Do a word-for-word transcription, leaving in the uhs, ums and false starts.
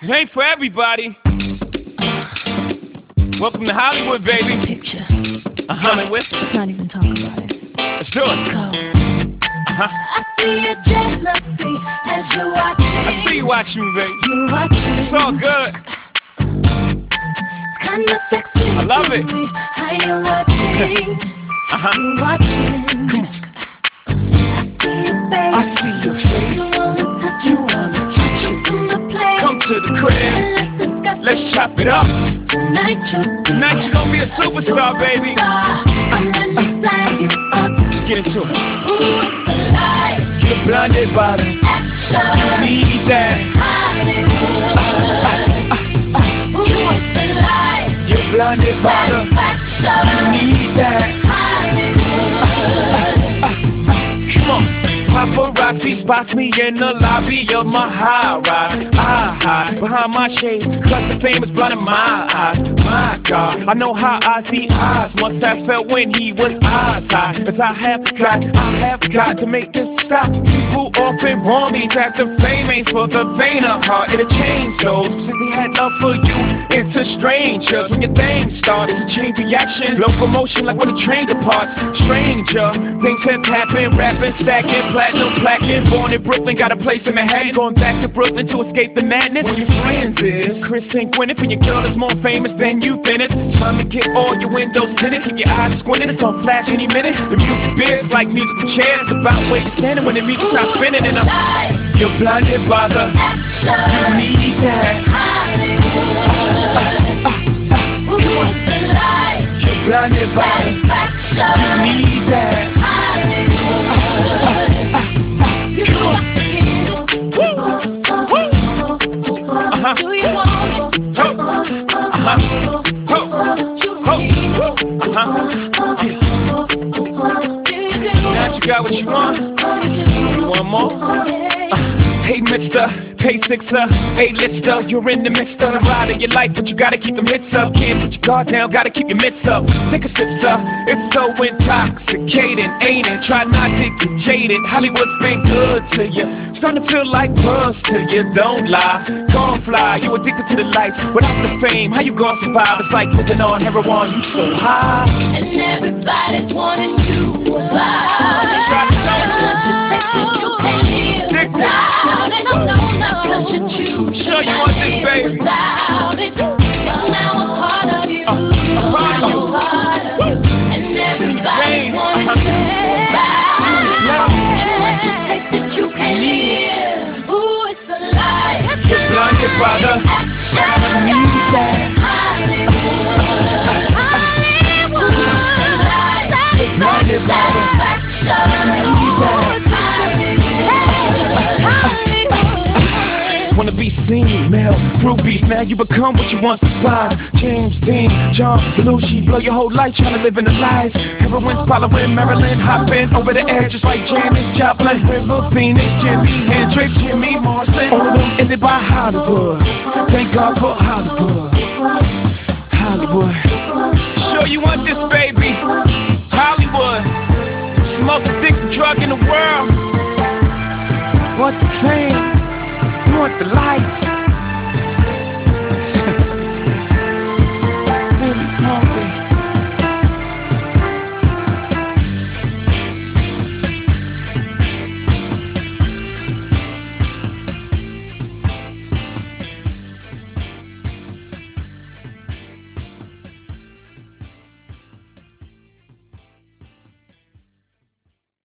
It ain't for everybody. Welcome to Hollywood, baby. Picture. Uh-huh. Coming with? Let's not even talk about it. Let's do it. Let's go. Uh-huh. I see your jealousy as you're watching. I see you watching me, baby. You're watching. It's all good. It's kinda sexy. I love it. How you watching? Uh-huh. You're watching. Come on. I see your face. I see your face. You wanna touch You it. wanna touch it. Come to play. Come to the crib. And let's discuss Let's it. chop it up. Tonight you're Tonight you're gonna be a superstar, baby. I'm gonna sign you up. Let's get into it. Ooh, it's alive. You're blinded by the Action. You need that. Hollywood. Ooh, it's alive. You're blinded by the Satisfaction. You need that. Hollywood. Come on. Paparazzi spots me in the lobby of my high rise. I hide behind my shades, cause the fame is blinding my eyes. My God, I know how Ozzy eyes must have felt when he was eyes high. As I have got, I have got to make this stop. People often warn me that the fame ain't for the vain of heart. It'll change those who simply had love for you into strangers. When your thing starts, it's a chain reaction. Locomotion like when a train departs. Stranger, things have happened, rapping, stacking, platinum plaquing. Born in Brooklyn, got a place in Manhattan. Going back to Brooklyn to escape the madness. When your friends is Chris and Gwyneth, and your girl is more famous than you finished. Time to get all your windows tinted. Keep your eyes squinted, it's on flash any minute. The music biz like musical chairs. About where you're standing when the music starts spinning. And I'm, you're blinded by the Action. You need that. Hollywood. Ooh, it's alive. You're blinded by the Satisfaction. You need that. Hollywood. You got to get it. Uh-huh. Do you want it? Ho. Uh-huh. Ho. Ho. Uh-huh. Now you got what you want. You want more? Uh, hey, mister, pay sixer, A-lister. You're in the midst of the ride of your life, but you gotta keep them hits up. Can't put your guard down, gotta keep your mitts up. Take a sip, sir. It's so intoxicating, ain't it? Try not to get jaded. Hollywood's been good to you. Starting to feel like buzz to you, don't lie. Gon' fly, you addicted to the lights. Without the fame, how you gon' survive? It's like living on heroin, you so high. And everybody's wanting you about it. Try to tell you. Once you taste it, you can't live without it. No, no, no. Cause you choose Sure you to want this, live baby. without it. It's now a part of you. Uh, a part of you. A part of you. And everybody's wanting Uh-huh. you about it. And once you taste it, you can't live. Ooh, it's alive. You're blinded by the Action. You need that. Hollywood. Hollywood. It's alive. Blinded by the Satisfaction. Hollywood. Wanna be seen, Mel, groupies. Now you become what you once despised. James Dean, John Belushi, blow your whole life trying to live in the lies. Heroin's following Marilyn, hopping over the edge just like Janis Joplin. River Phoenix, Jimi Hendrix, Jimmy Morrison. All of them ended by Hollywood. Thank God for Hollywood. Hollywood. Sure you want this, baby?